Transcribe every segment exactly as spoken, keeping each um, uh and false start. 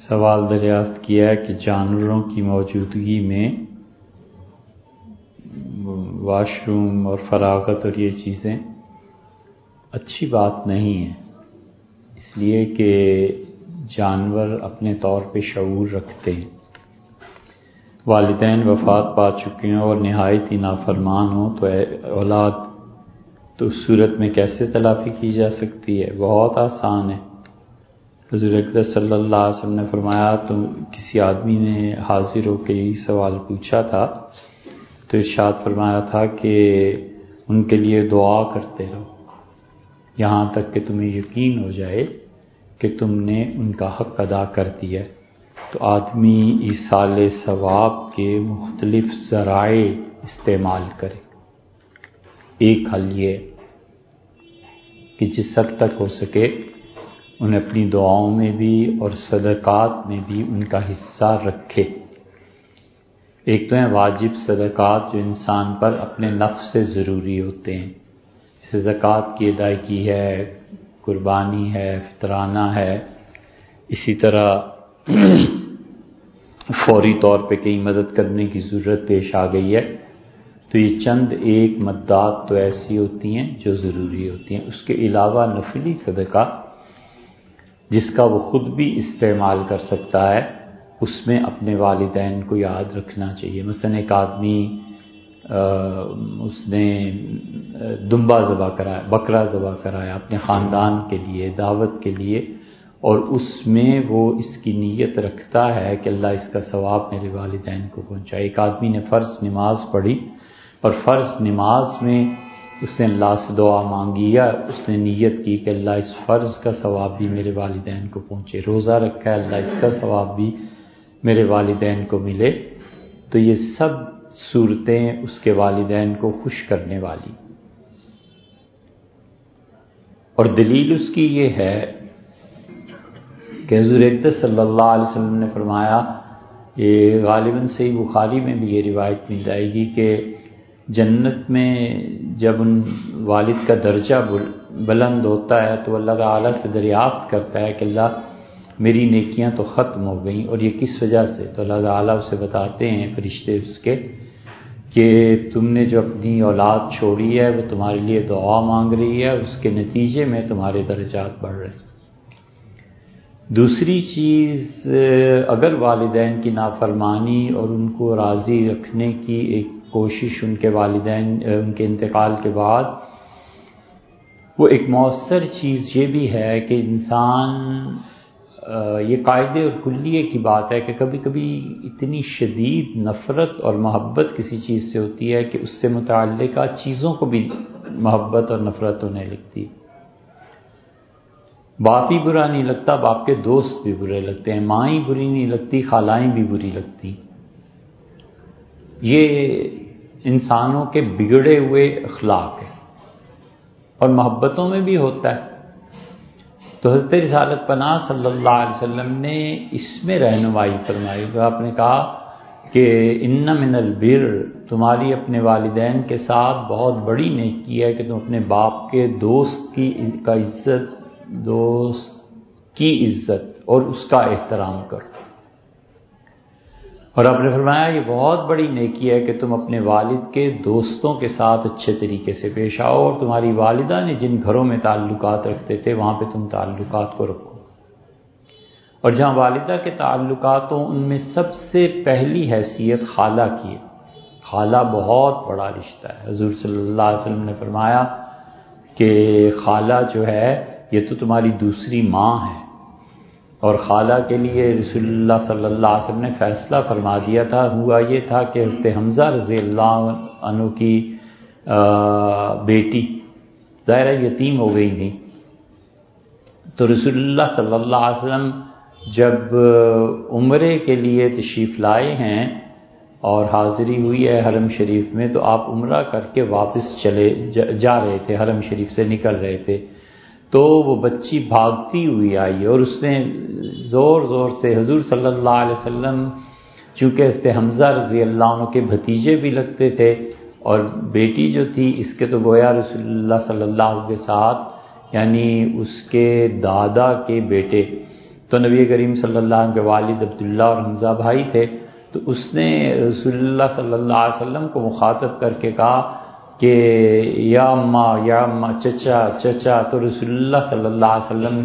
سوال دریافت کیا ہے کہ جانوروں کی موجودگی میں واش روم اور فراغت اور یہ چیزیں اچھی بات نہیں ہے، اس لیے کہ جانور اپنے طور پہ شعور رکھتے ہیں۔ والدین وفات پا چکے ہیں اور نہایت ہی نافرمان ہوں تو اولاد تو اس صورت میں کیسے تلافی کی جا سکتی ہے؟ بہت آسان ہے۔ حضور اکرم صلی اللہ علیہ وسلم نے فرمایا، تو کسی آدمی نے حاضر ہو کے یہ سوال پوچھا تھا تو ارشاد فرمایا تھا کہ ان کے لیے دعا کرتے رہو یہاں تک کہ تمہیں یقین ہو جائے کہ تم نے ان کا حق ادا کر دیا ہے۔ تو آدمی ایصال ثواب کے مختلف ذرائع استعمال کرے۔ ایک حل یہ کہ جس حد تک ہو سکے انہیں اپنی دعاؤں میں بھی اور صدقات میں بھی ان کا حصہ رکھے۔ ایک تو ہیں واجب صدقات جو انسان پر اپنے نفس سے ضروری ہوتے ہیں، جیسے زکوٰۃ کی ادائیگی ہے، قربانی ہے، فطرانہ ہے، اسی طرح فوری طور پہ کہیں مدد کرنے کی ضرورت پیش آ گئی ہے تو یہ چند ایک مدات تو ایسی ہوتی ہیں جو ضروری ہوتی ہیں۔ اس کے علاوہ نفلی صدقہ جس کا وہ خود بھی استعمال کر سکتا ہے، اس میں اپنے والدین کو یاد رکھنا چاہیے۔ مثلا ایک آدمی اس نے دمبا ذبح کرایا، بکرا ذبح کرایا اپنے خاندان کے لیے، دعوت کے لیے، اور اس میں وہ اس کی نیت رکھتا ہے کہ اللہ اس کا ثواب میرے والدین کو پہنچائے۔ ایک آدمی نے فرض نماز پڑھی اور فرض نماز میں اس نے اللہ سے دعا مانگی یا اس نے نیت کی کہ اللہ اس فرض کا ثواب بھی میرے والدین کو پہنچے، روزہ رکھا ہے اللہ اس کا ثواب بھی میرے والدین کو ملے، تو یہ سب صورتیں اس کے والدین کو خوش کرنے والی۔ اور دلیل اس کی یہ ہے کہ حضور اکرم صلی اللہ علیہ وسلم نے فرمایا، یہ غالباً صحیح بخاری میں بھی یہ روایت مل جائے گی کہ جنت میں جب ان والد کا درجہ بلند ہوتا ہے تو اللہ تعالیٰ سے دریافت کرتا ہے کہ اللہ میری نیکیاں تو ختم ہو گئیں، اور یہ کس وجہ سے؟ تو اللہ تعالیٰ اسے بتاتے ہیں فرشتے اس کے کہ تم نے جو اپنی اولاد چھوڑی ہے وہ تمہارے لیے دعا مانگ رہی ہے، اس کے نتیجے میں تمہارے درجات بڑھ رہے ہیں۔ دوسری چیز، اگر والدین کی نافرمانی اور ان کو راضی رکھنے کی ایک کوشش ان کے والدین ان کے انتقال کے بعد، وہ ایک مؤثر چیز یہ بھی ہے کہ انسان، یہ قاعدے اور کلیے کی بات ہے کہ کبھی کبھی اتنی شدید نفرت اور محبت کسی چیز سے ہوتی ہے کہ اس سے متعلقہ چیزوں کو بھی محبت اور نفرت ہونے لگتی ہے۔ باپ ہی برا نہیں لگتا، باپ کے دوست بھی برے لگتے ہیں، ماں ہی بری نہیں لگتی، خالائیں بھی بری لگتی۔ یہ انسانوں کے بگڑے ہوئے اخلاق ہے اور محبتوں میں بھی ہوتا ہے۔ تو حضرت رسالت پناہ صلی اللہ علیہ وسلم نے اس میں رہنمائی فرمائی، تو آپ نے کہا کہ ان من البر، تمہاری اپنے والدین کے ساتھ بہت بڑی نیکی ہے کہ تم اپنے باپ کے دوست کی کا عزت دوست کی عزت اور اس کا احترام کرو۔ اور آپ نے فرمایا یہ بہت بڑی نیکی ہے کہ تم اپنے والد کے دوستوں کے ساتھ اچھے طریقے سے پیش آؤ، اور تمہاری والدہ نے جن گھروں میں تعلقات رکھتے تھے وہاں پہ تم تعلقات کو رکھو، اور جہاں والدہ کے تعلقات ہوں ان میں سب سے پہلی حیثیت خالہ کی ہے۔ خالہ بہت بڑا رشتہ ہے۔ حضور صلی اللہ علیہ وسلم نے فرمایا کہ خالہ جو ہے یہ تو تمہاری دوسری ماں ہے، اور خالہ کے لیے رسول اللہ صلی اللہ علیہ وسلم نے فیصلہ فرما دیا تھا۔ ہوا یہ تھا کہ حضرت حمزہ رضی اللہ عنہ کی بیٹی ظاہرہ یتیم ہو گئی تھی، تو رسول اللہ صلی اللہ علیہ وسلم جب عمرے کے لیے تشریف لائے ہیں اور حاضری ہوئی ہے حرم شریف میں، تو آپ عمرہ کر کے واپس چلے جا رہے تھے، حرم شریف سے نکل رہے تھے، تو وہ بچی بھاگتی ہوئی آئی اور اس نے زور زور سے حضور صلی اللہ علیہ وسلم، چونکہ حضرت حمزہ رضی اللہ عنہ کے بھتیجے بھی لگتے تھے اور بیٹی جو تھی اس کے تو گویا رسول اللہ صلی اللہ علیہ وسلم کے ساتھ یعنی اس کے دادا کے بیٹے، تو نبی کریم صلی اللہ علیہ وسلم کے والد عبداللہ اور حمزہ بھائی تھے، تو اس نے رسول اللہ صلی اللہ علیہ وسلم کو مخاطب کر کے کہا کہ یا اماں یا اماں، چچا چچا، تو رسول اللہ صلی اللہ علیہ وسلم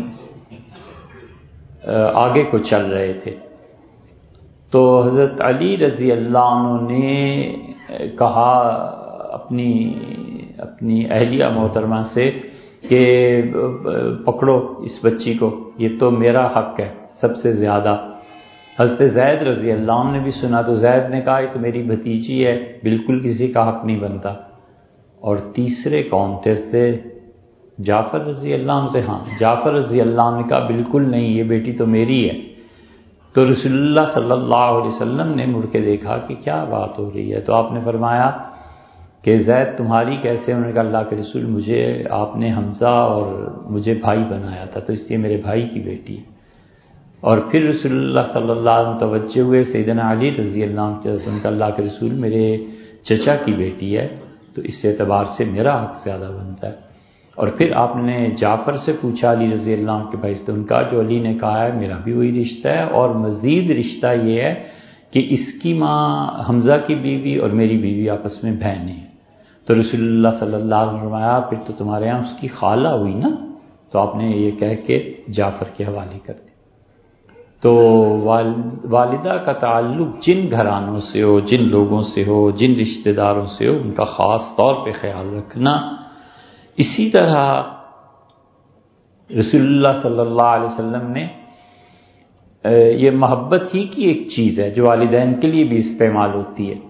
آگے کو چل رہے تھے۔ تو حضرت علی رضی اللہ عنہ نے کہا اپنی اپنی اہلیہ محترمہ سے کہ پکڑو اس بچی کو، یہ تو میرا حق ہے سب سے زیادہ۔ حضرت زید رضی اللہ عنہ نے بھی سنا، تو زید نے کہا یہ تو میری بھتیجی ہے، بالکل کسی کا حق نہیں بنتا۔ اور تیسرے کون تھے؟ جعفر رضی اللہ عنہ تھے، ہاں جعفر رضی اللہ عنہ نے کہا بالکل نہیں، یہ بیٹی تو میری ہے۔ تو رسول اللہ صلی اللہ علیہ وسلم نے مڑ کے دیکھا کہ کیا بات ہو رہی ہے، تو آپ نے فرمایا کہ زید تمہاری کیسے؟ انہوں نے کہا اللہ کے رسول، مجھے آپ نے حمزہ اور مجھے بھائی بنایا تھا، تو اس لیے میرے بھائی کی بیٹی ہے۔ اور پھر رسول اللہ صلی اللہ علیہ وسلم توجہ ہوئے سیدنا علی رضی اللہ عنہ کے، ان کا اللہ کے رسول میرے چچا کی بیٹی ہے، تو اس اعتبار سے میرا حق زیادہ بنتا ہے۔ اور پھر آپ نے جعفر سے پوچھا علی رضی اللہ عنہ کے بھائی سے، ان کا جو علی نے کہا ہے میرا بھی وہی رشتہ ہے، اور مزید رشتہ یہ ہے کہ اس کی ماں حمزہ کی بیوی اور میری بیوی آپس میں بہنیں ہیں۔ تو رسول اللہ صلی اللہ علیہ وسلم نے فرمایا پھر تو تمہارے یہاں اس کی خالہ ہوئی نا، تو آپ نے یہ کہہ کے جعفر کے حوالے کر دیا۔ تو والدہ کا تعلق جن گھرانوں سے ہو، جن لوگوں سے ہو، جن رشتہ داروں سے ہو، ان کا خاص طور پہ خیال رکھنا۔ اسی طرح رسول اللہ صلی اللہ علیہ وسلم نے یہ محبت ہی کی ایک چیز ہے جو والدین کے لیے بھی استعمال ہوتی ہے۔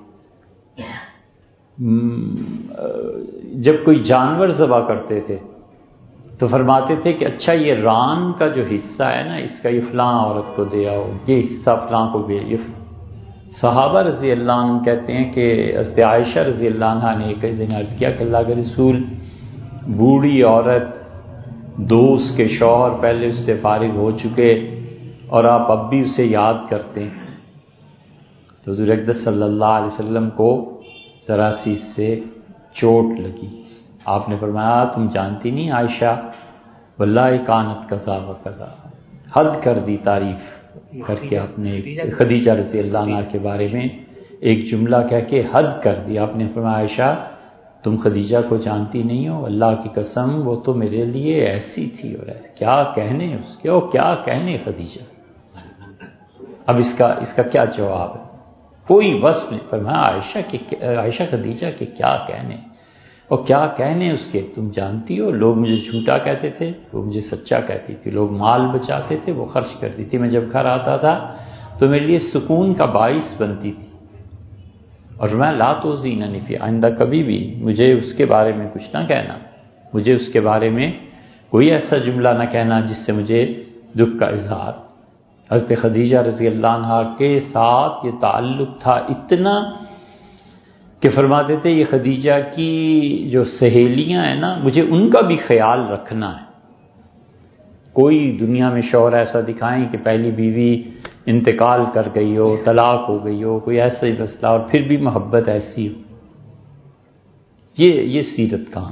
جب کوئی جانور ذبح کرتے تھے تو فرماتے تھے کہ اچھا یہ ران کا جو حصہ ہے نا، اس کا یہ فلاں عورت کو دے آؤ، یہ حصہ فلاں کو بھی۔ یہ صحابہ رضی اللہ عنہ کہتے ہیں کہ حضرت عائشہ رضی اللہ عنہ نے ایک دن عرض کیا کہ اللہ کے رسول، بوڑھی عورت، دوست کے شوہر پہلے اس سے فارغ ہو چکے اور آپ اب بھی اسے یاد کرتے ہیں۔ تو حضور اقدس صلی اللہ علیہ وسلم کو ذرا سی اس سے چوٹ لگی۔ آپ نے فرمایا تم جانتی نہیں عائشہ، واللہ کانت کذا و کذا، حد کر دی تعریف کر کے آپ نے خدیجہ رضی اللہ عنہ کے بارے میں ایک جملہ کہہ کے حد کر دی۔ آپ نے فرمایا عائشہ تم خدیجہ کو جانتی نہیں ہو، اللہ کی قسم وہ تو میرے لیے ایسی تھی، اور ایسی کیا کہنے اس کے، اور کیا کہنے خدیجہ۔ اب اس کا اس کا کیا جواب ہے؟ کوئی وصف نہیں۔ فرمایا عائشہ کے عائشہ خدیجہ کے کیا کہنے، اور کیا کہنے اس کے، تم جانتی ہو لوگ مجھے جھوٹا کہتے تھے، وہ مجھے سچا کہتی تھی، لوگ مال بچاتے تھے وہ خرچ کرتی تھی، میں جب گھر آتا تھا تو میرے لیے سکون کا باعث بنتی تھی۔ اور میں لا توزیننی فی، آئندہ کبھی بھی مجھے اس کے بارے میں کچھ نہ کہنا، مجھے اس کے بارے میں کوئی ایسا جملہ نہ کہنا جس سے مجھے دکھ کا اظہار۔ حضرت خدیجہ رضی اللہ عنہ کے ساتھ یہ تعلق تھا اتنا کہ فرماتے تھے یہ خدیجہ کی جو سہیلیاں ہیں نا، مجھے ان کا بھی خیال رکھنا ہے۔ کوئی دنیا میں شوہر ایسا دکھائیں کہ پہلی بیوی انتقال کر گئی ہو، طلاق ہو گئی ہو، کوئی ایسا ہی مسئلہ، اور پھر بھی محبت ایسی ہو، یہ یہ سیرت کہاں؟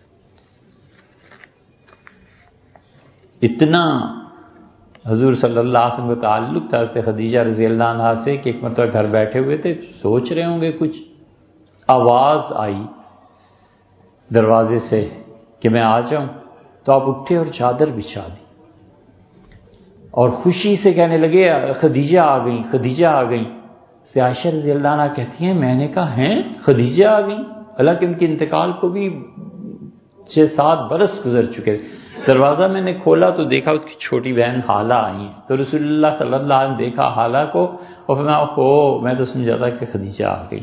اتنا حضور صلی اللہ علیہ وسلم کا تعلق تھا حضرت خدیجہ رضی اللہ عنہ سے کہ ایک مرتبہ گھر بیٹھے ہوئے تھے، سوچ رہے ہوں گے کچھ، آواز آئی دروازے سے کہ میں آ جاؤں، تو آپ اٹھے اور چادر بچھا دی اور خوشی سے کہنے لگے خدیجہ آ گئیں، خدیجہ آ گئیں۔ سے عائشہ رضی اللہ عنہ کہتی ہیں میں نے کہا ہیں خدیجہ آ گئیں، حالانکہ ان کے انتقال کو بھی چھ سات برس گزر چکے۔ دروازہ میں نے کھولا تو دیکھا اس کی چھوٹی بہن حالہ آئی ہیں، تو رسول اللہ صلی اللہ علیہ وسلم نے دیکھا حالہ کو اور فرمایا او میں تو سمجھا تھا کہ خدیجہ آ گئی۔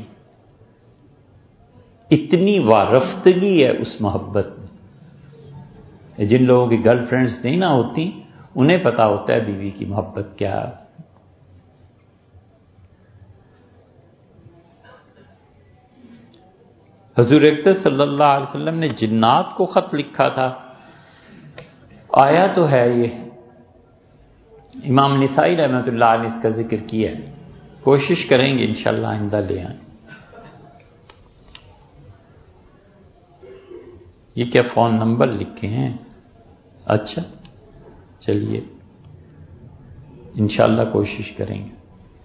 اتنی وارفتگی ہے اس محبت میں۔ جن لوگوں کی گرل فرینڈز نہیں نہ ہوتی انہیں پتا ہوتا ہے بیوی کی محبت کیا ہے۔ حضور اقدس صلی اللہ علیہ وسلم نے جنات کو خط لکھا تھا، آیا تو ہے یہ، امام نسائی رحمۃ اللہ علیہ اس کا ذکر کیا ہے، کوشش کریں گے انشاءاللہ آئندہ لے آئیں۔ یہ کیا فون نمبر لکھے ہیں؟ اچھا چلیے انشاءاللہ کوشش کریں گے.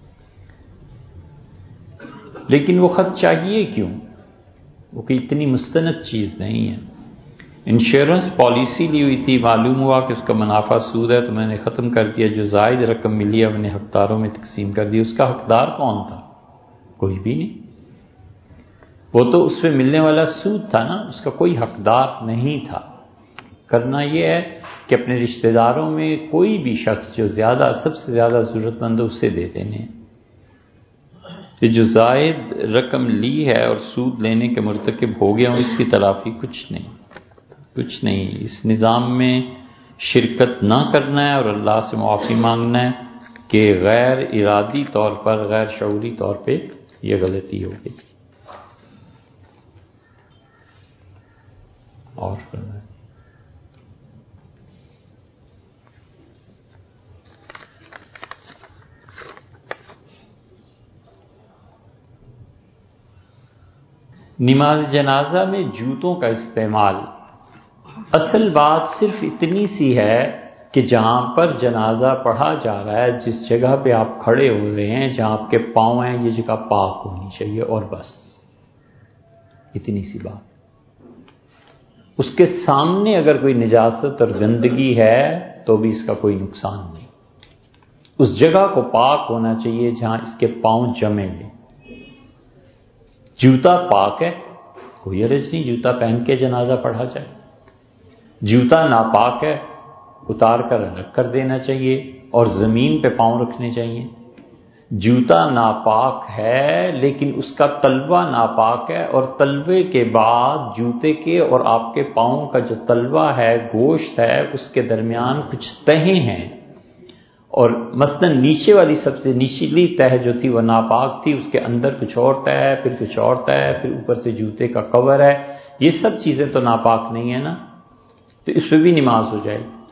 لیکن وہ خط چاہیے کیوں؟ وہ کہ اتنی مستند چیز نہیں ہے. انشورنس پالیسی لی ہوئی تھی، معلوم ہوا کہ اس کا منافع سود ہے تو میں نے ختم کر دیا، جو زائد رقم ملی ہے میں نے حقداروں میں تقسیم کر دی. اس کا حقدار کون تھا؟ کوئی بھی نہیں. وہ تو اس میں ملنے والا سود تھا نا، اس کا کوئی حقدار نہیں تھا. کرنا یہ ہے کہ اپنے رشتہ داروں میں کوئی بھی شخص جو زیادہ سب سے زیادہ ضرورت مند ہے اسے دے دینے. یہ جو زائد رقم لی ہے اور سود لینے کے مرتکب ہو گیا ہوں، اس کی تلافی کچھ نہیں، کچھ نہیں. اس نظام میں شرکت نہ کرنا ہے اور اللہ سے معافی مانگنا ہے کہ غیر ارادی طور پر، غیر شعوری طور پہ یہ غلطی ہو گئی. اور کرنا ہے. نماز جنازہ میں جوتوں کا استعمال، اصل بات صرف اتنی سی ہے کہ جہاں پر جنازہ پڑھا جا رہا ہے، جس جگہ پہ آپ کھڑے ہوئے ہیں، جہاں آپ کے پاؤں ہیں، یہ جگہ پاک ہونی چاہیے، اور بس اتنی سی بات. اس کے سامنے اگر کوئی نجاست اور گندگی ہے تو بھی اس کا کوئی نقصان نہیں. اس جگہ کو پاک ہونا چاہیے جہاں اس کے پاؤں جمے ہوئے. جوتا پاک ہے، کوئی حرج نہیں، جوتا پہن کے جنازہ پڑھا جائے. جوتا ناپاک ہے، اتار کر الگ کر دینا چاہیے اور زمین پہ پاؤں رکھنے چاہیے. جوتا ناپاک ہے لیکن اس کا تلوا ناپاک ہے، اور تلوے کے بعد جوتے کے اور آپ کے پاؤں کا جو تلوا ہے، گوشت ہے، اس کے درمیان کچھ تہیں ہیں، اور مثلا نیچے والی سب سے نچلی تہ جو تھی وہ ناپاک تھی، اس کے اندر کچھ اور تہ ہے، پھر کچھ اور تہ ہے، پھر اوپر سے جوتے کا کور ہے. یہ سب چیزیں تو ناپاک نہیں ہیں نا، تو اس پہ بھی نماز ہو جائے گی.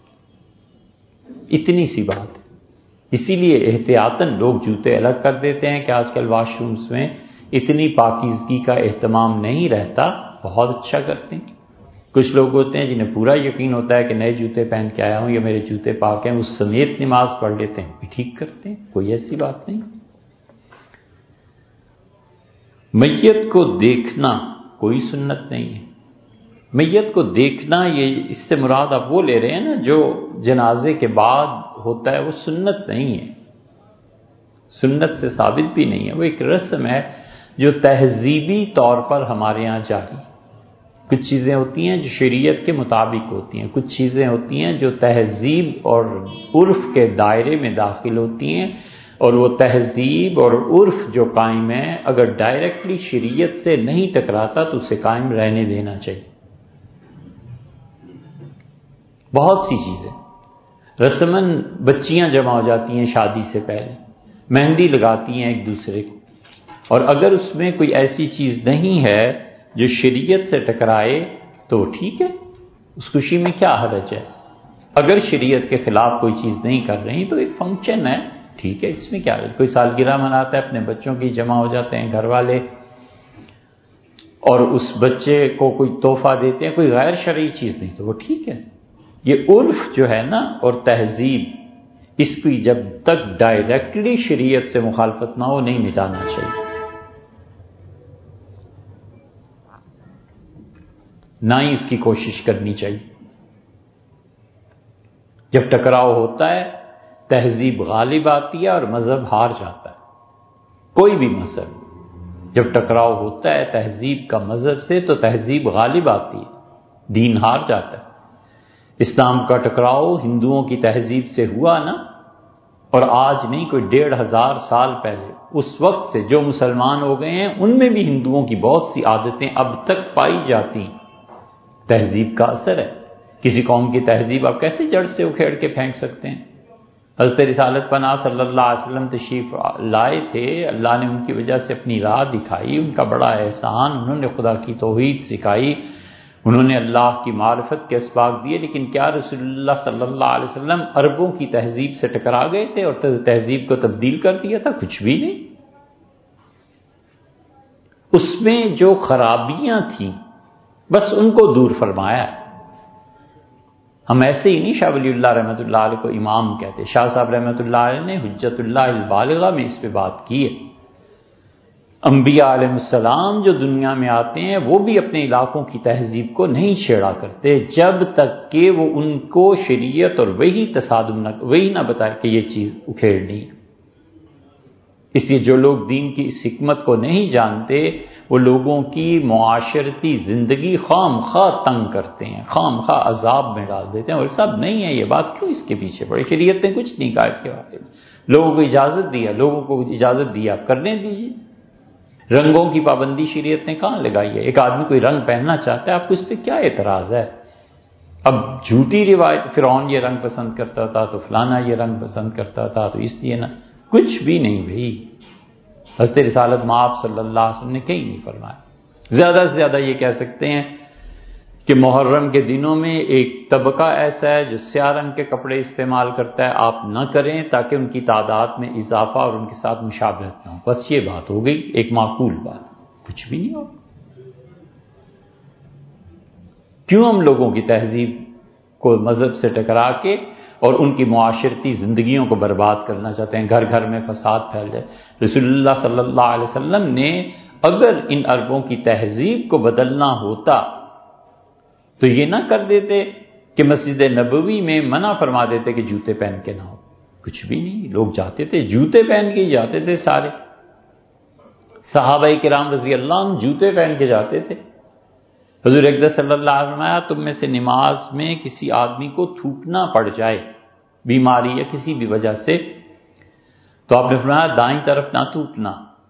اتنی سی بات ہے. اسی لیے احتیاطاً لوگ جوتے الگ کر دیتے ہیں کہ آج کل واش رومز میں اتنی پاکیزگی کا اہتمام نہیں رہتا. بہت اچھا کرتے ہیں. کچھ لوگ ہوتے ہیں جنہیں پورا یقین ہوتا ہے کہ نئے جوتے پہن کے آیا ہوں یا میرے جوتے پاک ہیں، اس سمیت نماز پڑھ لیتے ہیں، بھی ٹھیک کرتے ہیں، کوئی ایسی بات نہیں. میت کو دیکھنا کوئی سنت نہیں ہے. میت کو دیکھنا، یہ اس سے مراد آپ وہ لے رہے ہیں نا جو جنازے کے بعد ہوتا ہے، وہ سنت نہیں ہے، سنت سے ثابت بھی نہیں ہے. وہ ایک رسم ہے جو تہذیبی طور پر ہمارے یہاں جاری. کچھ چیزیں ہوتی ہیں جو شریعت کے مطابق ہوتی ہیں، کچھ چیزیں ہوتی ہیں جو تہذیب اور عرف کے دائرے میں داخل ہوتی ہیں، اور وہ تہذیب اور عرف جو قائم ہے اگر ڈائریکٹلی شریعت سے نہیں ٹکراتا تو اسے قائم رہنے دینا چاہیے. بہت سی چیزیں رسماً بچیاں جمع ہو جاتی ہیں شادی سے پہلے، مہندی لگاتی ہیں ایک دوسرے کو، اور اگر اس میں کوئی ایسی چیز نہیں ہے جو شریعت سے ٹکرائے تو ٹھیک ہے، اس خوشی میں کیا حرج ہے. اگر شریعت کے خلاف کوئی چیز نہیں کر رہی تو ایک فنکشن ہے، ٹھیک ہے، اس میں کیا حرج. کوئی سالگرہ مناتا ہے، اپنے بچوں کی جمع ہو جاتے ہیں گھر والے اور اس بچے کو کوئی تحفہ دیتے ہیں، کوئی غیر شرعی چیز نہیں تو وہ ٹھیک ہے. یہ عرف جو ہے نا اور تہذیب، اس کی جب تک ڈائریکٹلی شریعت سے مخالفت نہ ہو نہیں مٹانا چاہیے، نہ ہی اس کی کوشش کرنی چاہیے. جب ٹکراؤ ہوتا ہے تہذیب غالب آتی ہے اور مذہب ہار جاتا ہے. کوئی بھی مذہب جب ٹکراؤ ہوتا ہے تہذیب کا مذہب سے تو تہذیب غالب آتی ہے، دین ہار جاتا ہے. اسلام کا ٹکراؤ ہندوؤں کی تہذیب سے ہوا نا، اور آج نہیں، کوئی ڈیڑھ ہزار سال پہلے، اس وقت سے جو مسلمان ہو گئے ہیں ان میں بھی ہندوؤں کی بہت سی عادتیں اب تک پائی جاتی ہیں. تہذیب کا اثر ہے. کسی قوم کی تہذیب آپ کیسے جڑ سے اکھیڑ کے پھینک سکتے ہیں؟ حضرت رسالت پناہ صلی اللہ علیہ وسلم تشریف لائے تھے، اللہ نے ان کی وجہ سے اپنی راہ دکھائی، ان کا بڑا احسان، انہوں نے خدا کی توحید سکھائی، انہوں نے اللہ کی معرفت کے اسباق دیے. لیکن کیا رسول اللہ صلی اللہ علیہ وسلم عربوں کی تہذیب سے ٹکرا گئے تھے اور تہذیب کو تبدیل کر دیا تھا؟ کچھ بھی نہیں. اس میں جو خرابیاں تھیں بس ان کو دور فرمایا ہے. ہم ایسے ہی نہیں شاہ ولی اللہ رحمۃ اللہ علیہ کو امام کہتے. شاہ صاحب رحمۃ اللہ علیہ نے حجت اللہ البالغہ میں اس پہ بات کی ہے. انبیاء علیہ السلام جو دنیا میں آتے ہیں وہ بھی اپنے علاقوں کی تہذیب کو نہیں چھیڑا کرتے جب تک کہ وہ ان کو شریعت اور وہی تصادم نہ وہی نہ بتائے کہ یہ چیز اکھیڑنی ہے. اس لیے جو لوگ دین کی اس حکمت کو نہیں جانتے وہ لوگوں کی معاشرتی زندگی خام خواہ تنگ کرتے ہیں، خام خواہ عذاب میں ڈال دیتے ہیں. اور سب نہیں ہے یہ بات، کیوں اس کے پیچھے پڑے؟ شریعت نے کچھ نہیں کہا اس کے بارے میں. لوگوں کو اجازت دیا، لوگوں کو اجازت دیا کرنے دیجیے. رنگوں کی پابندی شریعت نے کہاں لگائی ہے؟ ایک آدمی کوئی رنگ پہننا چاہتا ہے، آپ کو اس پہ کیا اعتراض ہے؟ اب جھوٹی روایت فرعون یہ رنگ پسند کرتا تھا تو فلانا یہ رنگ پسند کرتا تھا تو اس لیے نا، کچھ بھی نہیں بھائی. حضرت رسالت مآب صلی اللہ علیہ وسلم نے کہیں نہیں فرمایا. زیادہ سے زیادہ یہ کہہ سکتے ہیں کہ محرم کے دنوں میں ایک طبقہ ایسا ہے جو سیاہ رنگ کے کپڑے استعمال کرتا ہے، آپ نہ کریں تاکہ ان کی تعداد میں اضافہ اور ان کے ساتھ مشابہت نہ ہو. بس یہ بات ہو گئی، ایک معقول بات. کچھ بھی نہیں ہو. کیوں ہم لوگوں کی تہذیب کو مذہب سے ٹکرا کے اور ان کی معاشرتی زندگیوں کو برباد کرنا چاہتے ہیں؟ گھر گھر میں فساد پھیل جائے. رسول اللہ صلی اللہ علیہ وسلم نے اگر ان عربوں کی تہذیب کو بدلنا ہوتا تو یہ نہ کر دیتے کہ مسجد نبوی میں منع فرما دیتے کہ جوتے پہن کے نہ ہو. کچھ بھی نہیں، لوگ جاتے تھے جوتے پہن کے ہی جاتے تھے. سارے صحابہ کرام رضی اللہ عنہ جوتے پہن کے جاتے تھے. حضور اقدس صلی اللہ علیہ وسلم فرمایا تم میں سے نماز میں کسی آدمی کو تھوکنا پڑ جائے بیماری یا کسی بھی وجہ سے تو آپ نے فرمایا دائیں طرف نہ تھوکنا.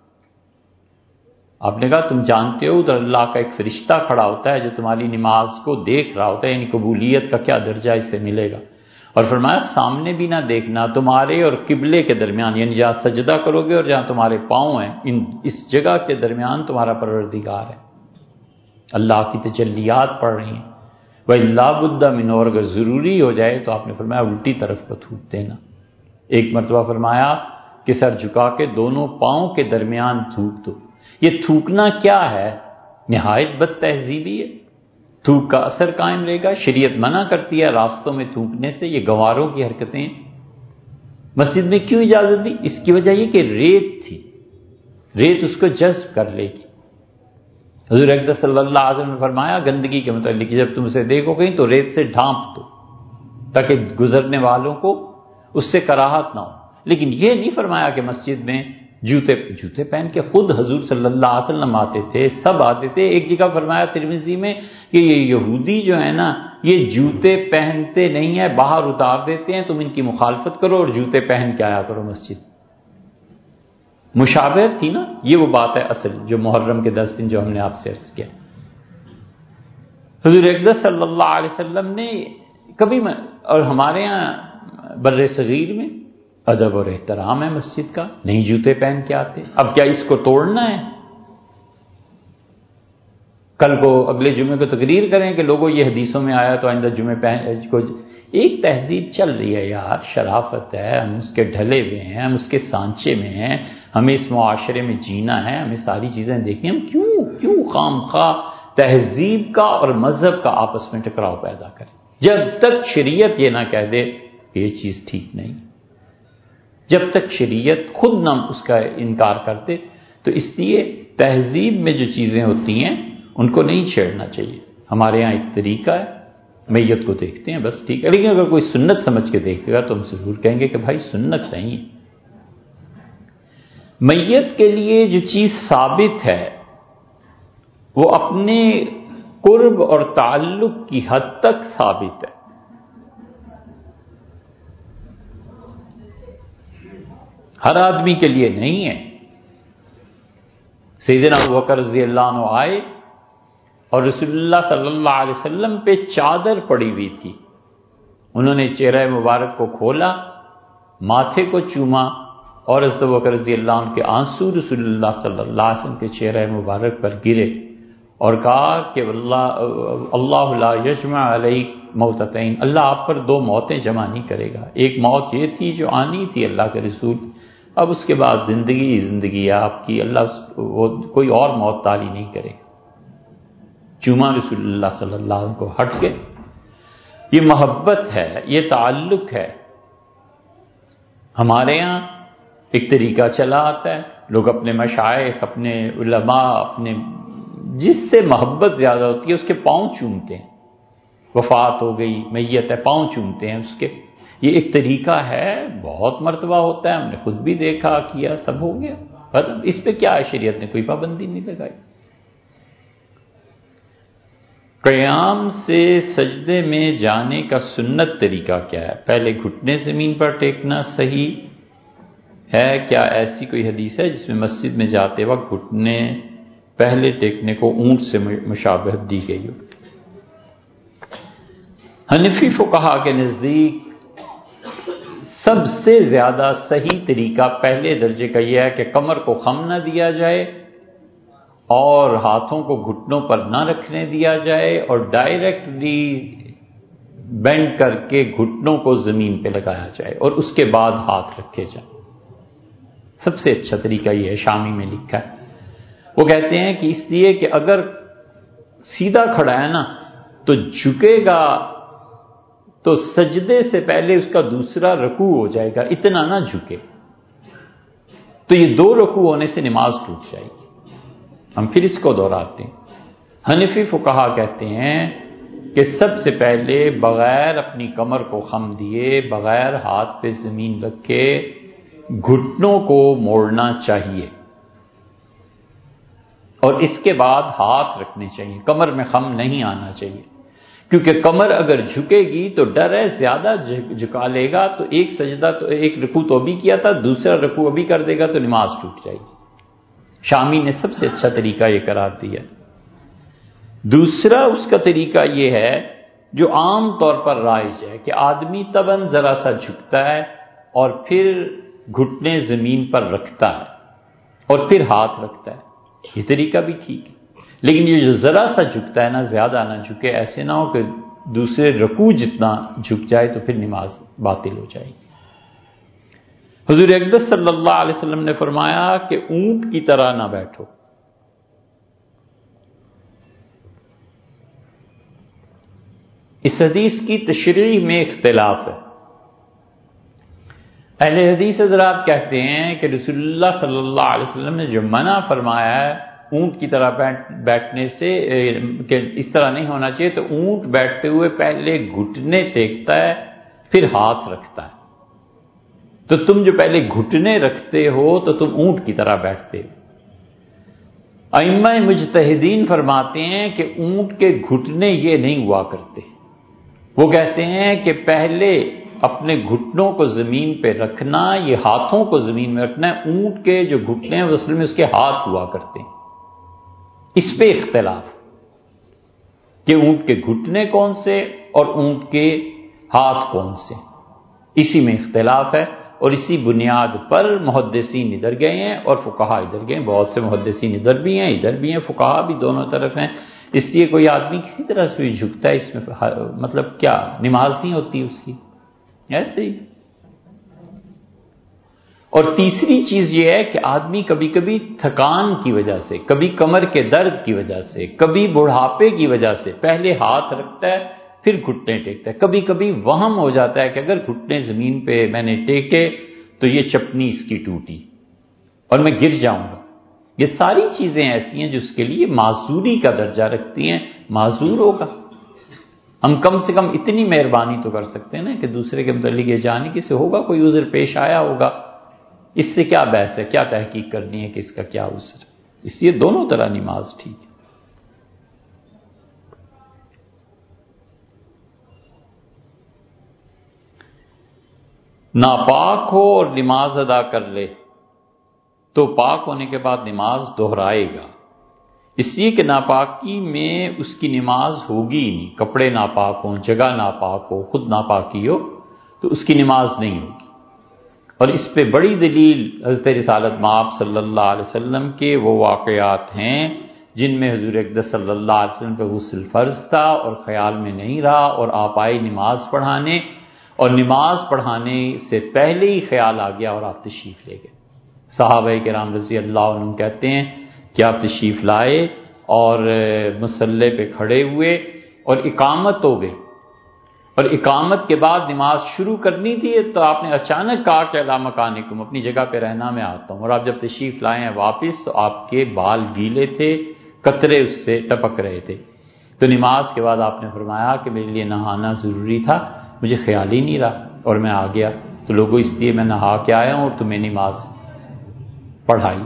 آپ نے کہا تم جانتے ہو ادھر اللہ کا ایک فرشتہ کھڑا ہوتا ہے جو تمہاری نماز کو دیکھ رہا ہوتا ہے، یعنی قبولیت کا کیا درجہ اسے ملے گا. اور فرمایا سامنے بھی نہ دیکھنا، تمہارے اور قبلے کے درمیان، یعنی جہاں سجدہ کرو گے اور جہاں تمہارے پاؤں ہیں ان اس جگہ کے درمیان تمہارا پروردگار ہے. اللہ کی تجلیات پڑ رہی ہیں. وَإِلَّا بُدَّ مِنْ، اور اگر ضروری ہو جائے تو آپ نے فرمایا الٹی طرف کو تھوک دینا. ایک مرتبہ فرمایا کہ سر جھکا کے دونوں پاؤں کے درمیان تھوک دو. یہ تھوکنا کیا ہے؟ نہایت بد تہذیبی ہے. تھوک کا اثر قائم رہے گا. شریعت منع کرتی ہے راستوں میں تھوکنے سے، یہ گواروں کی حرکتیں. مسجد میں کیوں اجازت دی؟ اس کی وجہ یہ کہ ریت تھی، ریت اس کو جذب کر لے گی. حضور اقدس صلی اللہ علیہ وسلم نے فرمایا گندگی کے متعلق جب تم اسے دیکھو گئی تو ریت سے ڈھانپ دو تاکہ گزرنے والوں کو اس سے کراہت نہ ہو. لیکن یہ نہیں فرمایا کہ مسجد میں جوتے جوتے پہن کے. خود حضور صلی اللہ علیہ وسلم آتے تھے، سب آتے تھے. ایک جگہ فرمایا ترمذی میں کہ یہ یہودی جو ہے نا یہ جوتے پہنتے نہیں ہیں، باہر اتار دیتے ہیں، تم ان کی مخالفت کرو اور جوتے پہن کے آیا کرو مسجد. مشابہت تھی نا. یہ وہ بات ہے اصل جو محرم کے دس دن جو ہم نے آپ سے عرض کیا. حضور اقدس صلی اللہ علیہ وسلم نے کبھی میں اور ہمارے یہاں بر صغیر میں ادب اور احترام ہے مسجد کا، نہیں جوتے پہن کے آتے. اب کیا اس کو توڑنا ہے؟ کل کو اگلے جمعے کو تقریر کریں کہ لوگوں یہ حدیثوں میں آیا تو آئندہ جمعے پہن کو. ایک تہذیب چل رہی ہے یار، شرافت ہے، ہم اس کے ڈھلے ہوئے ہیں، ہم اس کے سانچے میں ہیں، ہمیں اس معاشرے میں جینا ہے، ہمیں ساری چیزیں دیکھیں. ہم کیوں کیوں خام خواہ تہذیب کا اور مذہب کا آپس میں ٹکراؤ پیدا کریں جب تک شریعت یہ نہ کہہ دے کہ یہ چیز ٹھیک نہیں. جب تک شریعت خود نہ اس کا انکار کرتے. تو اس لیے تہذیب میں جو چیزیں ہوتی ہیں ان کو نہیں چھیڑنا چاہیے. ہمارے ہاں ایک طریقہ ہے، میت کو دیکھتے ہیں بس ٹھیک ہے، لیکن اگر کوئی سنت سمجھ کے دیکھے گا تو ہم سے ضرور کہیں گے کہ بھائی سنت نہیں ہے. میت کے لیے جو چیز ثابت ہے وہ اپنے قرب اور تعلق کی حد تک ثابت ہے. ہر آدمی کے لیے نہیں ہے. سیدنا ابوبکر رضی اللہ عنہ آئے اور رسول اللہ صلی اللہ علیہ وسلم پہ چادر پڑی ہوئی تھی. انہوں نے چہرہ مبارک کو کھولا، ماتھے کو چوما اور حضرت ابوبکر رضی اللہ عنہ کے آنسو رسول اللہ صلی اللہ علیہ وسلم کے چہرہ مبارک پر گرے اور کہا کہ اللہ اللہ لا یجمع علیک موتتین، اللہ آپ پر دو موتیں جمع نہیں کرے گا. ایک موت یہ تھی جو آنی تھی اللہ کے رسول، اب اس کے بعد زندگی زندگی ہے آپ کی، اللہ وہ کوئی اور موت تاری نہیں کرے گا. چوما رسول اللہ صلی اللہ علیہ وسلم کو ہٹ کے. یہ محبت ہے، یہ تعلق ہے۔ ہمارے ہاں ایک طریقہ چلا آتا ہے، لوگ اپنے مشائخ، اپنے علماء، اپنے جس سے محبت زیادہ ہوتی ہے اس کے پاؤں چومتے ہیں۔ وفات ہو گئی، میت ہے، پاؤں چومتے ہیں اس کے۔ یہ ایک طریقہ ہے، بہت مرتبہ ہوتا ہے، ہم نے خود بھی دیکھا، کیا، سب ہو گیا۔ مطلب اس پہ کیا ہے، شریعت نے کوئی پابندی نہیں لگائی۔ قیام سے سجدے میں جانے کا سنت طریقہ کیا ہے؟ پہلے گھٹنے زمین پر ٹیکنا صحیح ہے کیا؟ ایسی کوئی حدیث ہے جس میں مسجد میں جاتے وقت گھٹنے پہلے ٹیکنے کو اونٹ سے مشابہت دی گئی ہو؟ حنفی فقہا کے نزدیک سب سے زیادہ صحیح طریقہ پہلے درجے کا یہ ہے کہ کمر کو خم نہ دیا جائے اور ہاتھوں کو گھٹنوں پر نہ رکھنے دیا جائے اور ڈائریکٹلی بینڈ کر کے گھٹنوں کو زمین پہ لگایا جائے اور اس کے بعد ہاتھ رکھے جائیں۔ سب سے اچھا طریقہ یہ ہے، شامی میں لکھا ہے۔ وہ کہتے ہیں کہ اس لیے کہ اگر سیدھا کھڑا ہے نا تو جھکے گا تو سجدے سے پہلے اس کا دوسرا رکوع ہو جائے گا، اتنا نہ جھکے، تو یہ دو رکوع ہونے سے نماز ٹوٹ جائے گی۔ ہم پھر اس کو دہراتے ہیں۔ حنفی فقہا کہتے ہیں کہ سب سے پہلے بغیر اپنی کمر کو خم دیے، بغیر ہاتھ پہ زمین رکھے گھٹنوں کو موڑنا چاہیے اور اس کے بعد ہاتھ رکھنے چاہیے، کمر میں خم نہیں آنا چاہیے، کیونکہ کمر اگر جھکے گی تو ڈر ہے زیادہ جھکا لے گا تو ایک سجدہ تو ایک رکوع تو ابھی کیا تھا، دوسرا رکوع ابھی کر دے گا تو نماز ٹوٹ جائے گی۔ شامی نے سب سے اچھا طریقہ یہ قرار دیا۔ دوسرا اس کا طریقہ یہ ہے جو عام طور پر رائج ہے کہ آدمی تباً ذرا سا جھکتا ہے اور پھر گھٹنے زمین پر رکھتا ہے اور پھر ہاتھ رکھتا ہے، یہ طریقہ بھی ٹھیک ہے، لیکن یہ جو ذرا سا جھکتا ہے نا، زیادہ نہ جھکے، ایسے نہ ہو کہ دوسرے رکوع جتنا جھک جائے تو پھر نماز باطل ہو جائے گی۔ حضور اقدس صلی اللہ علیہ وسلم نے فرمایا کہ اونٹ کی طرح نہ بیٹھو۔ اس حدیث کی تشریح میں اختلاف ہے۔ اہل حدیث حضرات کہتے ہیں کہ رسول اللہ صلی اللہ علیہ وسلم نے جو منع فرمایا ہے اونٹ کی طرح بیٹھنے سے کہ اس طرح نہیں ہونا چاہیے، تو اونٹ بیٹھتے ہوئے پہلے گھٹنے ٹیکتا ہے پھر ہاتھ رکھتا ہے، تو تم جو پہلے گھٹنے رکھتے ہو تو تم اونٹ کی طرح بیٹھتے ہو۔ ائمہ مجتہدین فرماتے ہیں کہ اونٹ کے گھٹنے یہ نہیں ہوا کرتے، وہ کہتے ہیں کہ پہلے اپنے گھٹنوں کو زمین پہ رکھنا، یہ ہاتھوں کو زمین میں رکھنا ہے، اونٹ کے جو گھٹنے ہیں اصل میں اس کے ہاتھ ہوا کرتے ہیں۔ اس پہ اختلاف کہ اونٹ کے گھٹنے کون سے اور اونٹ کے ہاتھ کون سے، اسی میں اختلاف ہے، اور اسی بنیاد پر محدثین ادھر گئے ہیں اور فقہا ادھر گئے ہیں۔ بہت سے محدثین ادھر بھی ہیں ادھر بھی ہیں، فقہا بھی دونوں طرف ہیں۔ اس لیے کوئی آدمی کسی طرح سے بھی جھکتا ہے، اس میں مطلب کیا نماز نہیں ہوتی اس کی، ایسے ہی۔ اور تیسری چیز یہ ہے کہ آدمی کبھی کبھی تھکان کی وجہ سے، کبھی کمر کے درد کی وجہ سے، کبھی بڑھاپے کی وجہ سے پہلے ہاتھ رکھتا ہے پھر گھٹنے ٹیکتا ہے۔ کبھی کبھی وہم ہو جاتا ہے کہ اگر گھٹنے زمین پہ میں نے ٹیکے تو یہ چپنی اس کی ٹوٹی اور میں گر جاؤں گا۔ یہ ساری چیزیں ایسی ہیں جو اس کے لیے معذوری کا درجہ رکھتی ہیں، معذور ہوگا۔ ہم کم سے کم اتنی مہربانی تو کر سکتے ہیں نا کہ دوسرے کے متعلق یہ جانے کسی ہوگا کوئی عذر پیش آیا ہوگا، اس سے کیا بحث ہے، کیا تحقیق کرنی ہے کہ اس کا کیا عذر ہے۔ اس لیے دونوں طرح نماز ٹھیک ہے۔ ناپاک ہو اور نماز ادا کر لے تو پاک ہونے کے بعد نماز دہرائے گا، اس لیے کہ ناپاکی میں اس کی نماز ہوگی ہی نہیں۔ کپڑے ناپاک ہوں، جگہ ناپاک ہو، خود ناپاکی ہو تو اس کی نماز نہیں ہوگی۔ اور اس پہ بڑی دلیل حضرت رسالت مآب صلی اللہ علیہ وسلم کے وہ واقعات ہیں جن میں حضور اقدس صلی اللہ علیہ وسلم پہ غسل فرض تھا اور خیال میں نہیں رہا اور آپ آئے نماز پڑھانے، اور نماز پڑھانے سے پہلے ہی خیال آ گیا اور آپ تشریف لے گئے۔ صحابہ کرام رضی اللہ عنہم کہتے ہیں کہ آپ تشریف لائے اور مصلی پہ کھڑے ہوئے اور اقامت ہو گئی، اور اقامت کے بعد نماز شروع کرنی تھی تو آپ نے اچانک کہا کہ الا مکانکم، اپنی جگہ پہ رہنا، میں آتا ہوں. اور آپ جب تشریف لائے ہیں واپس تو آپ کے بال گیلے تھے، قطرے اس سے ٹپک رہے تھے. تو نماز کے بعد آپ نے فرمایا کہ میرے لیے نہانا ضروری تھا، مجھے خیال ہی نہیں رہا اور میں آ گیا. تو لوگوں اس لیے میں نہا کے آیا ہوں اور تمہیں نماز پڑھائی.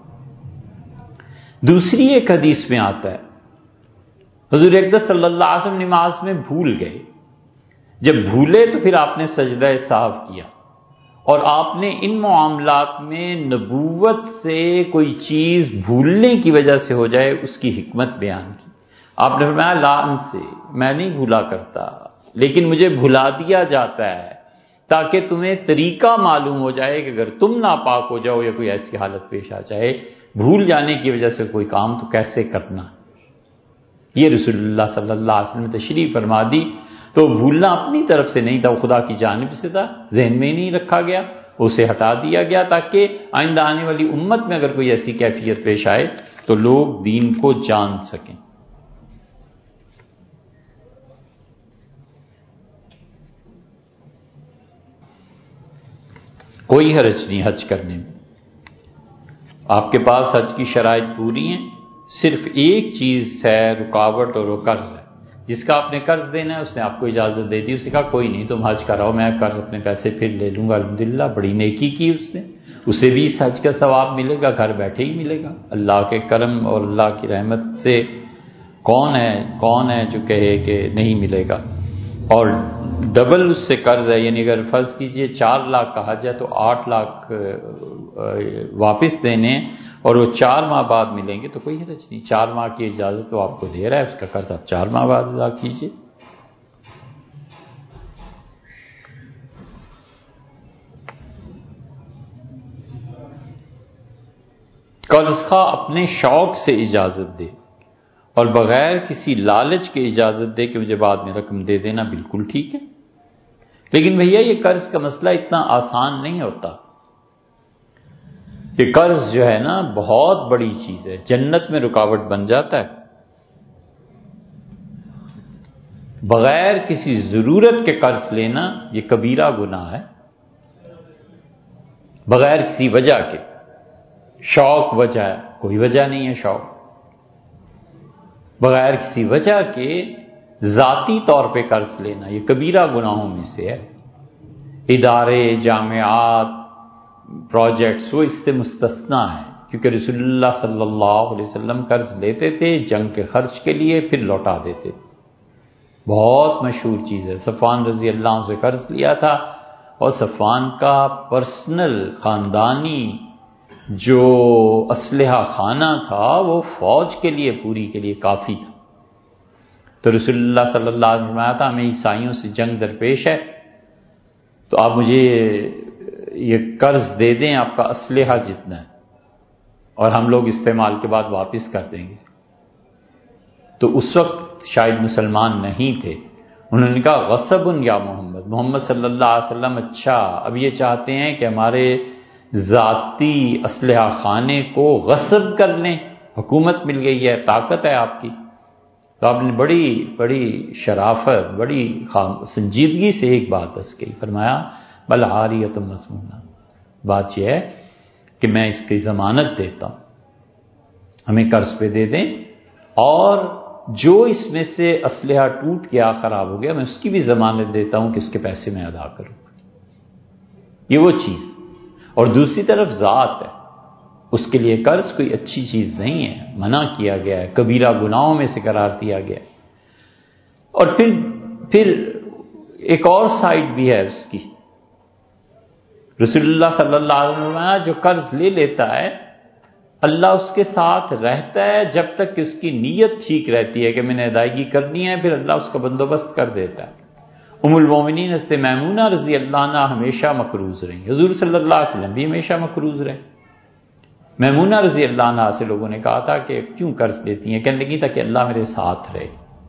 دوسری ایک حدیث میں آتا ہے حضور اقدس صلی اللہ علیہ وسلم نماز میں بھول گئے. جب بھولے تو پھر آپ نے سجدہ سہو کیا، اور آپ نے ان معاملات میں نبوت سے کوئی چیز بھولنے کی وجہ سے ہو جائے اس کی حکمت بیان کی. آپ نے فرمایا لا انسی، میں نہیں بھولا کرتا لیکن مجھے بھلا دیا جاتا ہے تاکہ تمہیں طریقہ معلوم ہو جائے کہ اگر تم ناپاک ہو جاؤ یا کوئی ایسی حالت پیش آ جائے بھول جانے کی وجہ سے کوئی کام تو کیسے کرنا. یہ رسول اللہ صلی اللہ علیہ وسلم نے تشریح فرما دی. تو بھولنا اپنی طرف سے نہیں تھا، وہ خدا کی جانب سے تھا، ذہن میں ہی نہیں رکھا گیا، اسے ہٹا دیا گیا تاکہ آئندہ آنے والی امت میں اگر کوئی ایسی کیفیت پیش آئے تو لوگ دین کو جان سکیں. کوئی حرج نہیں حج کرنے میں، آپ کے پاس حج کی شرائط پوری ہیں. صرف ایک چیز ہے رکاوٹ، اور وہ قرض ہے. جس کا آپ نے قرض دینا ہے اس نے آپ کو اجازت دے دی، اس نے کہا کوئی نہیں تم حج کراؤ، میں قرض اپنے پیسے پھر لے لوں گا. الحمدللہ بڑی نیکی کی اس نے، اسے بھی اس حج کا ثواب ملے گا، گھر بیٹھے ہی ملے گا. اللہ کے کرم اور اللہ کی رحمت سے کون ہے کون ہے جو کہے کہ نہیں ملے گا. اور ڈبل اس سے قرض ہے، یعنی اگر فرض کیجئے چار لاکھ کا حج ہے تو آٹھ لاکھ واپس دینے اور وہ چار ماہ بعد ملیں گے تو کوئی حرج نہیں. چار ماہ کی اجازت تو آپ کو دے رہا ہے، اس کا قرض آپ چار ماہ بعد ادا کیجئے. قرض خواہ اپنے شوق سے اجازت دے اور بغیر کسی لالچ کے اجازت دے کہ مجھے بعد میں رقم دے دینا، بالکل ٹھیک ہے. لیکن بھیا یہ قرض کا مسئلہ اتنا آسان نہیں ہوتا. کہ قرض جو ہے نا بہت بڑی چیز ہے، جنت میں رکاوٹ بن جاتا ہے. بغیر کسی ضرورت کے قرض لینا یہ کبیرہ گناہ ہے. بغیر کسی وجہ کے، شوق وجہ ہے، کوئی وجہ نہیں ہے شوق. بغیر کسی وجہ کے ذاتی طور پہ قرض لینا یہ کبیرہ گناہوں میں سے ہے. ادارے، جامعات، پروجیکٹس وہ اس سے مستثنا ہے، کیونکہ رسول اللہ صلی اللہ علیہ وسلم قرض لیتے تھے جنگ کے خرچ کے لیے، پھر لوٹا دیتے تھے. بہت مشہور چیز ہے. صفوان رضی اللہ عنہ سے قرض لیا تھا اور صفوان کا پرسنل خاندانی جو اسلحہ خانہ تھا وہ فوج کے لیے پوری کے لیے کافی تھا. تو رسول اللہ صلی اللہ علیہ وسلم نے تھا ہمیں عیسائیوں سے جنگ درپیش ہے تو آپ مجھے یہ قرض دے دیں آپ کا اسلحہ جتنا ہے اور ہم لوگ استعمال کے بعد واپس کر دیں گے. تو اس وقت شاید مسلمان نہیں تھے. انہوں نے کہا غصب یا محمد، محمد صلی اللہ علیہ وسلم اچھا اب یہ چاہتے ہیں کہ ہمارے ذاتی اسلحہ خانے کو غصب کر لیں، حکومت مل گئی ہے، طاقت ہے آپ کی. تو آپ نے بڑی بڑی شرافت، بڑی سنجیدگی سے ایک بات بس کہی، فرمایا بل عاریۃ مسمونہ، بات یہ ہے کہ میں اس کی ضمانت دیتا ہوں، ہمیں قرض پہ دے دیں، اور جو اس میں سے اسلحہ ٹوٹ گیا خراب ہو گیا میں اس کی بھی ضمانت دیتا ہوں کہ اس کے پیسے میں ادا کروں. یہ وہ چیز. اور دوسری طرف ذات ہے، اس کے لیے قرض کوئی اچھی چیز نہیں ہے، منع کیا گیا ہے، کبیرہ گناہوں میں سے قرار دیا گیا ہے. اور پھر پھر ایک اور سائڈ بھی ہے اس کی. رسول اللہ صلی اللہ علیہ وسلم جو قرض لے لیتا ہے اللہ اس کے ساتھ رہتا ہے جب تک کہ اس کی نیت ٹھیک رہتی ہے کہ میں نے ادائیگی کرنی ہے، پھر اللہ اس کا بندوبست کر دیتا ہے. ام المومنین حضرت میمونہ رضی اللہ عنہا ہمیشہ مقروض رہیں، حضور صلی اللہ علیہ وسلم بھی ہمیشہ مقروض رہے. میمونہ رضی اللہ عنہا سے لوگوں نے کہا تھا کہ کیوں قرض لیتی ہیں؟ کہنے لگی تھا کہ اللہ میرے ساتھ رہے.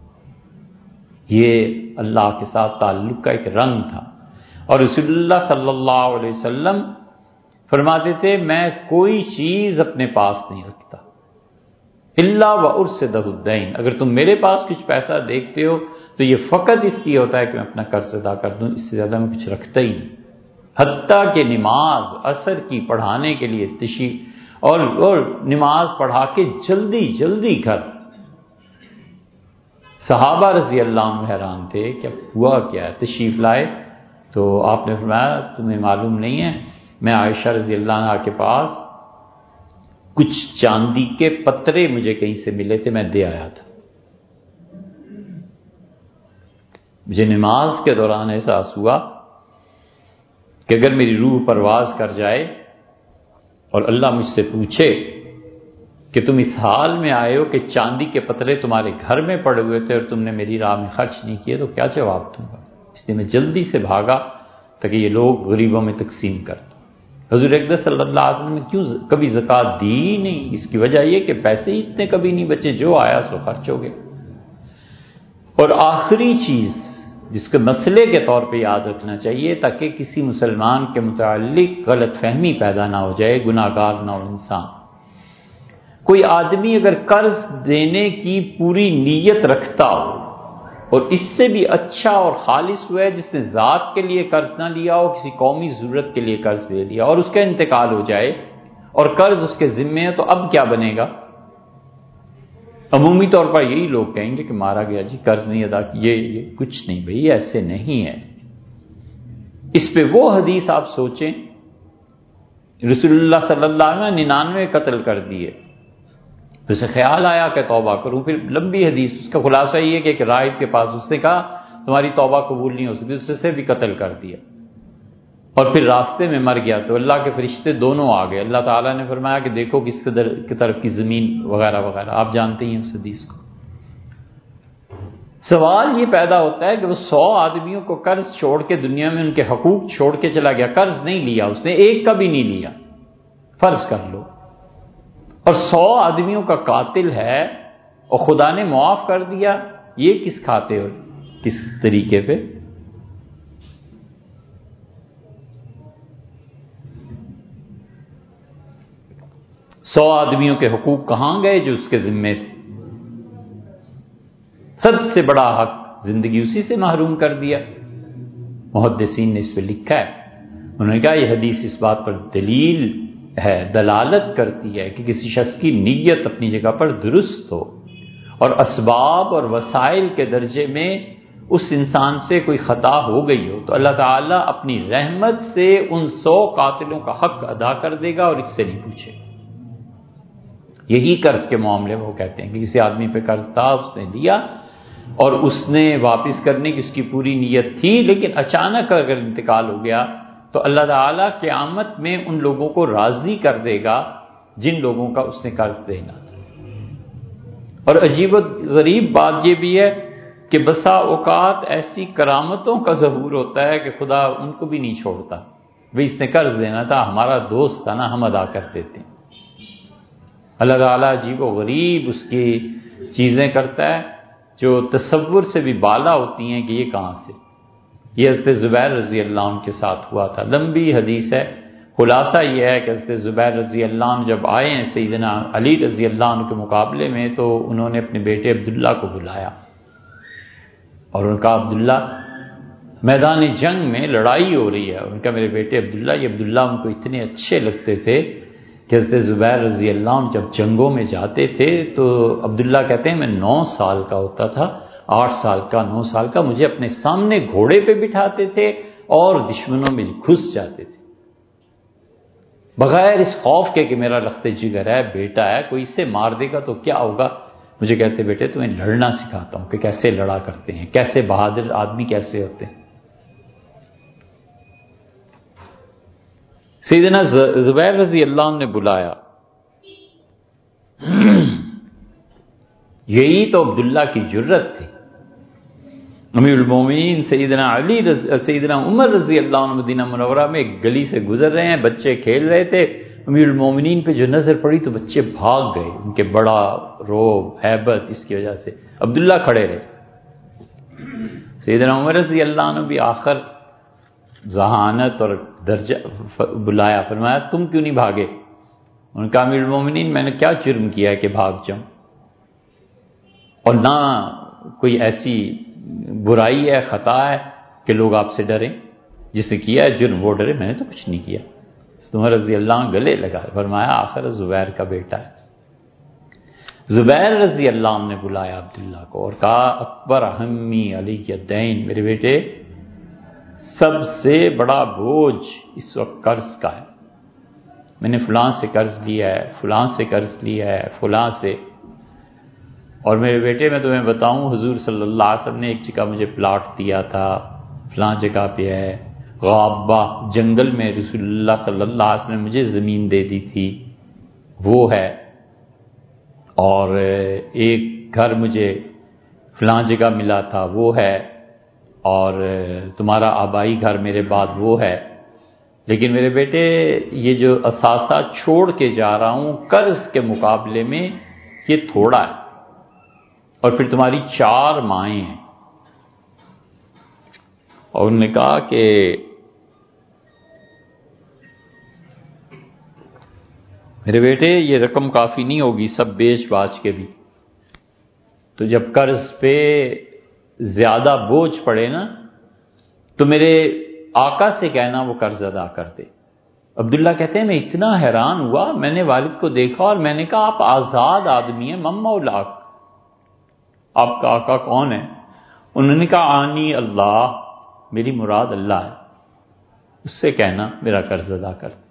یہ اللہ کے ساتھ تعلق کا ایک رنگ تھا. اور رسول اللہ صلی اللہ علیہ وسلم فرماتے تھے میں کوئی چیز اپنے پاس نہیں رکھتا الا وارصدہ الدین، اگر تم میرے پاس کچھ پیسہ دیکھتے ہو تو یہ فقط اس لیے ہوتا ہے کہ میں اپنا قرض ادا کر دوں، اس سے زیادہ میں کچھ رکھتا ہی نہیں۔ حتیٰ کہ نماز عصر کی پڑھانے کے لیے تشریف اور اور نماز پڑھا کے جلدی جلدی گھر، صحابہ رضی اللہ عنہ حیران تھے کہ ہوا کیا ہے، تشریف لائے تو آپ نے فرمایا تمہیں معلوم نہیں ہے، میں عائشہ رضی اللہ عنہ کے پاس کچھ چاندی کے پترے مجھے کہیں سے ملے تھے، میں دے آیا تھا۔ مجھے نماز کے دوران احساس ہوا کہ اگر میری روح پرواز کر جائے اور اللہ مجھ سے پوچھے کہ تم اس حال میں آئے ہو کہ چاندی کے پترے تمہارے گھر میں پڑے ہوئے تھے اور تم نے میری راہ میں خرچ نہیں کیے، تو کیا جواب دوں گا؟ اس لیے میں جلدی سے بھاگا تاکہ یہ لوگ غریبوں میں تقسیم کر دوں۔ حضور اقدس صلی اللہ علیہ وسلم نے کیوں کبھی زکوٰۃ دی نہیں؟ اس کی وجہ یہ کہ پیسے ہی اتنے کبھی نہیں بچے، جو آیا سو خرچ ہو گئے۔ اور آخری چیز جس کو مسئلے کے طور پہ یاد رکھنا چاہیے تاکہ کسی مسلمان کے متعلق غلط فہمی پیدا نہ ہو جائے، گناہ گار نہ ہو انسان، کوئی آدمی اگر قرض دینے کی پوری نیت رکھتا ہو اور اس سے بھی اچھا اور خالص ہوا ہے جس نے ذات کے لیے قرض نہ لیا ہو، کسی قومی ضرورت کے لیے قرض لے لیا اور اس کا انتقال ہو جائے اور قرض اس کے ذمے ہے، تو اب کیا بنے گا؟ عمومی طور پر یہی لوگ کہیں گے کہ مارا گیا جی، قرض نہیں ادا کیے، یہ کچھ نہیں بھئی، ایسے نہیں ہے۔ اس پہ وہ حدیث آپ سوچیں، رسول اللہ صلی اللہ علیہ وسلم نے ننانوے قتل کر دیے، اسے خیال آیا کہ توبہ کروں، پھر لمبی حدیث، اس کا خلاصہ یہ کہ ایک راہب کے پاس اس نے کہا تمہاری توبہ قبول نہیں ہو سکتی، اس سے بھی قتل کر دیا اور پھر راستے میں مر گیا تو اللہ کے فرشتے دونوں آ گئے، اللہ تعالیٰ نے فرمایا کہ دیکھو کس قدر کی طرف کی زمین وغیرہ وغیرہ، آپ جانتے ہیں اس حدیث کو۔ سوال یہ پیدا ہوتا ہے کہ وہ سو آدمیوں کو قرض چھوڑ کے دنیا میں ان کے حقوق چھوڑ کے چلا گیا، قرض نہیں لیا اس نے، ایک کا بھی نہیں لیا، فرض کر لو، اور سو آدمیوں کا قاتل ہے اور خدا نے معاف کر دیا، یہ کس کھاتے ہو کس طریقے پہ؟ سو آدمیوں کے حقوق کہاں گئے جو اس کے ذمے تھے؟ سب سے بڑا حق زندگی اسی سے محروم کر دیا۔ محدثین نے اس پہ لکھا ہے، انہوں نے کہا یہ حدیث اس بات پر دلیل ہے، دلالت کرتی ہے کہ کسی شخص کی نیت اپنی جگہ پر درست ہو اور اسباب اور وسائل کے درجے میں اس انسان سے کوئی خطا ہو گئی ہو تو اللہ تعالیٰ اپنی رحمت سے ان سو قاتلوں کا حق ادا کر دے گا اور اس سے نہیں پوچھے گا۔ یہی قرض کے معاملے میں وہ کہتے ہیں کہ کسی آدمی پہ قرض تھا، اس نے لیا اور اس نے واپس کرنے کی اس کی پوری نیت تھی، لیکن اچانک اگر انتقال ہو گیا تو اللہ تعالیٰ قیامت میں ان لوگوں کو راضی کر دے گا جن لوگوں کا اس نے قرض دینا تھا۔ اور عجیب و غریب بات یہ بھی ہے کہ بسا اوقات ایسی کرامتوں کا ظہور ہوتا ہے کہ خدا ان کو بھی نہیں چھوڑتا، بھئی اس نے قرض دینا تھا، ہمارا دوست تھا نا، ہم ادا کر دیتے ہیں۔ اللہ تعالیٰ عجیب و غریب اس کی چیزیں کرتا ہے جو تصور سے بھی بالا ہوتی ہیں کہ یہ کہاں سے۔ یہ حضرت زبیر رضی اللہ عنہ کے ساتھ ہوا تھا، لمبی حدیث ہے، خلاصہ یہ ہے کہ حضرت زبیر رضی اللہ عنہ جب آئے ہیں سیدنا علی رضی اللہ عنہ کے مقابلے میں تو انہوں نے اپنے بیٹے عبداللہ کو بلایا اور ان کا عبداللہ میدان جنگ میں لڑائی ہو رہی ہے، ان کا میرے بیٹے عبداللہ، یہ عبداللہ ان کو اتنے اچھے لگتے تھے کہ حضرت زبیر رضی اللہ عنہ جب جنگوں میں جاتے تھے تو عبداللہ کہتے ہیں میں نو سال کا ہوتا تھا، آٹھ سال کا، نو سال کا، مجھے اپنے سامنے گھوڑے پہ بٹھاتے تھے اور دشمنوں میں گھس جاتے تھے بغیر اس خوف کے کہ میرا رخت جگر ہے، بیٹا ہے، کوئی اسے مار دے گا تو کیا ہوگا۔ مجھے کہتے بیٹے تمہیں لڑنا سکھاتا ہوں کہ کیسے لڑا کرتے ہیں، کیسے بہادر آدمی کیسے ہوتے ہیں۔ سیدنا زبیر رضی اللہ عنہ نے بلایا، یہی تو عبداللہ کی جرت تھی۔ امیر المومنین سیدنا علی رضی سیدنا عمر رضی اللہ عنہ مدینہ منورہ میں ایک گلی سے گزر رہے ہیں، بچے کھیل رہے تھے، امیر المومنین پہ جو نظر پڑی تو بچے بھاگ گئے، ان کے بڑا روب ہیبت اس کی وجہ سے، عبداللہ کھڑے رہے۔ سیدنا عمر رضی اللہ عنہ بھی آخر ذہانت اور درجہ بلایا، فرمایا تم کیوں نہیں بھاگے؟ ان کا امیر المومنین میں نے کیا جرم کیا ہے کہ بھاگ جاؤں؟ اور نہ کوئی ایسی برائی ہے، خطا ہے کہ لوگ آپ سے ڈریں، جسے کیا ہے جرم وہ ڈرے، میں نے تو کچھ نہیں کیا۔ عمر رضی اللہ عنہ گلے لگا، فرمایا آخر زبیر کا بیٹا ہے۔ زبیر رضی اللہ عنہ نے بلایا عبداللہ کو اور کہا اکبر اہمی علی الدین، میرے بیٹے سب سے بڑا بوجھ اس وقت قرض کا ہے، میں نے فلاں سے قرض لیا ہے، فلاں سے قرض لیا ہے، فلاں سے، اور میرے بیٹے میں تمہیں بتاؤں حضور صلی اللہ علیہ وسلم نے ایک جگہ مجھے پلاٹ دیا تھا، فلاں جگہ پہ ہے، غابہ جنگل میں رسول اللہ صلی اللہ علیہ وسلم نے مجھے زمین دے دی تھی وہ ہے، اور ایک گھر مجھے فلاں جگہ ملا تھا وہ ہے، اور تمہارا آبائی گھر میرے بعد وہ ہے، لیکن میرے بیٹے یہ جو اثاثہ چھوڑ کے جا رہا ہوں قرض کے مقابلے میں یہ تھوڑا ہے، اور پھر تمہاری چار مائیں ہیں۔ اور انہوں نے کہا کہ میرے بیٹے یہ رقم کافی نہیں ہوگی سب بیچ باچ کے بھی، تو جب قرض پہ زیادہ بوجھ پڑے نا تو میرے آقا سے کہنا وہ قرض ادا کر دے۔ عبداللہ کہتے ہیں میں اتنا حیران ہوا، میں نے والد کو دیکھا اور میں نے کہا آپ آزاد آدمی ہیں، مم مولاک، آپ کا آقا کون ہے؟ انہوں نے کہا آنی اللہ، میری مراد اللہ ہے، اس سے کہنا میرا قرض ادا کر دے،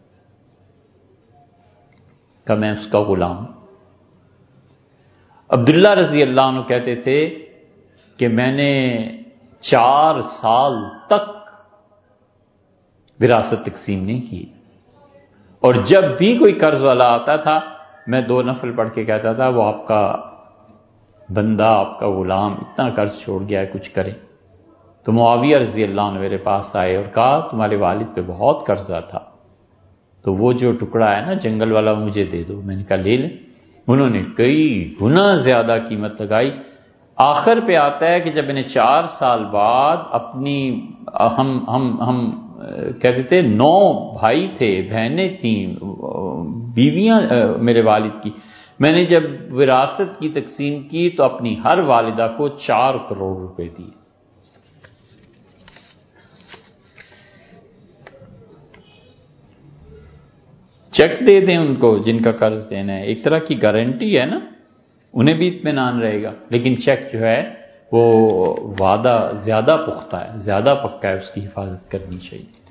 کہ میں اس کا غلام ہوں۔ عبداللہ رضی اللہ عنہ کہتے تھے کہ میں نے چار سال تک وراثت تقسیم نہیں کی، اور جب بھی کوئی قرض والا آتا تھا میں دو نفل پڑھ کے کہتا تھا وہ آپ کا بندہ، آپ کا غلام اتنا قرض چھوڑ گیا ہے کچھ کرے۔ تو معاویہ رضی اللہ عنہ میرے پاس آئے اور کہا تمہارے والد پہ بہت قرضہ تھا، تو وہ جو ٹکڑا ہے نا جنگل والا مجھے دے دو۔ میں نے کہا لے لیں۔ انہوں نے کئی گنا زیادہ قیمت لگائی، آخر پہ آتا ہے کہ جب میں نے چار سال بعد اپنی ہم ہم ہم کہتے تھے نو بھائی تھے، بہنیں تھیں، بیویاں میرے والد کی، میں نے جب وراثت کی تقسیم کی تو اپنی ہر والدہ کو چار کروڑ روپے دیے۔ چیک دے دیں ان کو جن کا قرض دینا ہے، ایک طرح کی گارنٹی ہے نا، انہیں بھی اطمینان رہے گا، لیکن چیک جو ہے وہ وعدہ زیادہ پختہ ہے، زیادہ پکا ہے، اس کی حفاظت کرنی چاہیے۔